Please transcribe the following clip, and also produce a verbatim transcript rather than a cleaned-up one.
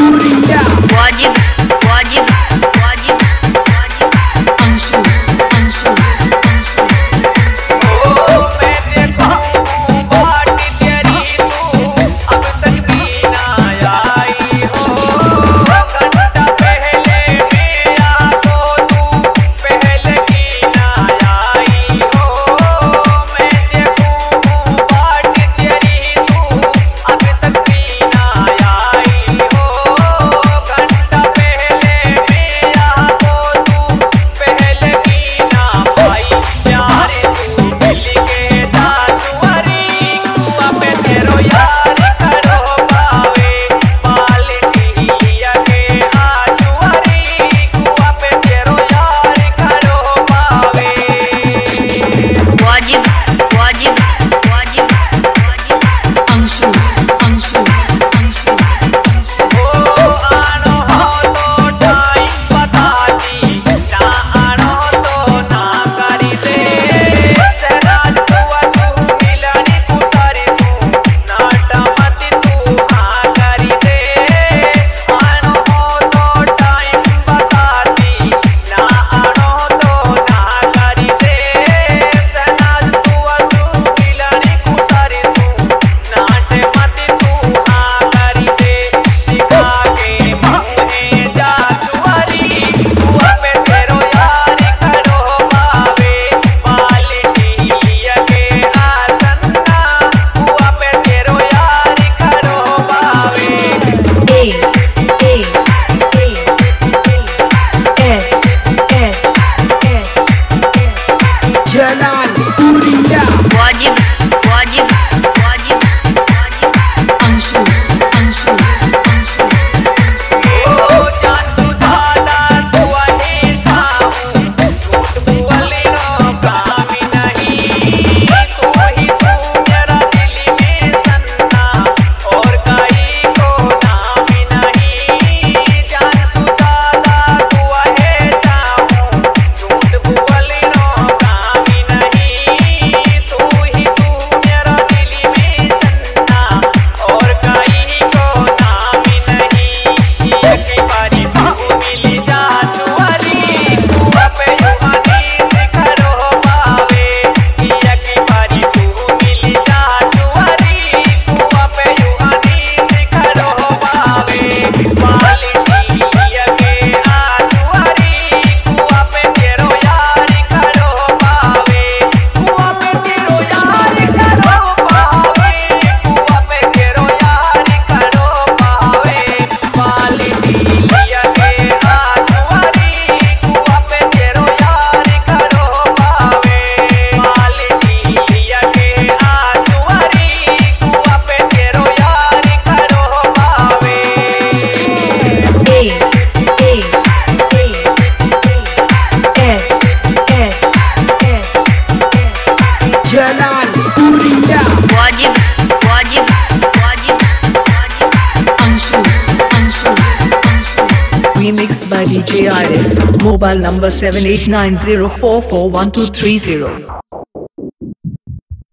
Puriya Wajib, wajib, wajib, wajib. Anshu, Anshu, Anshu. ओ मैं देखूं बाट तेरी तू अब तक भी ना आई हो। घंटा पहले मेरा तो तू पहले भी ना आई हो। मैं देखूं बाट तेरी तू अब तक भी ना आई हो। घंटा पहले मेरा तो तू पहले भी ना पाई। प्यारे तू मिल के दाजुआरी कुआ पे तेरो यार करो पावे। बाल्टी लिया के आजुआरी कुआ पे तेरो यार करो पावे। Wajib, wajib, wajib, wajib. Anshu, Anshu, Anshu, Anshu. ओ आनो हो तो टाइम बता दी ना आनो तो ना करी दे। तेरा जुआ तू मिलनी पुतारी तू नाटा मत तू हाँ करी दे। आनो हो तो टाइम बता दी ना आनो तो ना करी दे। तेरा जुआ तू मिलनी पुतारी तू नाटे मत तू हाँ करी दे। दिखा के मुँहे जाजुआरी कुआ पे तेरो यार करो पावे। बाल्टी लिया के आसन्ना कुआ पे तेरो यार करो पावे। A, A, A, A. S, S, S, S. Jalal Puriya Wajib, wajib, wajib, wajib. Anshu, Anshu, Anshu, Anshu. ओ जान सुधादा तो वही थाऊं झूठ बोली नो कामी नहीं। तू ही तू मेरा दिल में सन्ना और काई को नामी नहीं। जान सुधादा तो वही थाऊं झूठ बोली नो कामी नहीं। तू ही तू मेरा दिल में सन्ना और काई को नामी नहीं। यकी बारी बाहु मिली जाजुआरी कुआ पे जुआनी सिखरो पावे। यकी बारी तू मिली जाजुआरी कुआ पे जुआनी सिखरो पावे। बाल्टी लिया के आजुआरी कुआ पे तेरो यार करो पावे। कुआ पे तेरो यार करो पावे। कुआ पे तेरो यार करो पावे। बाल्टी लिया के आजुआरी कुआ पे तेरो यार करो पावे। बाल्टी लिया के आजुआरी कुआ पे तेरो यार करो पावे। A, A, A, A. S, S, S, S. Jalal Puriya Wajib, wajib, wajib, wajib. Anshu, Anshu, Anshu. Remixed by D J Arif. Mobile number seven eight nine zero four four one two three zero.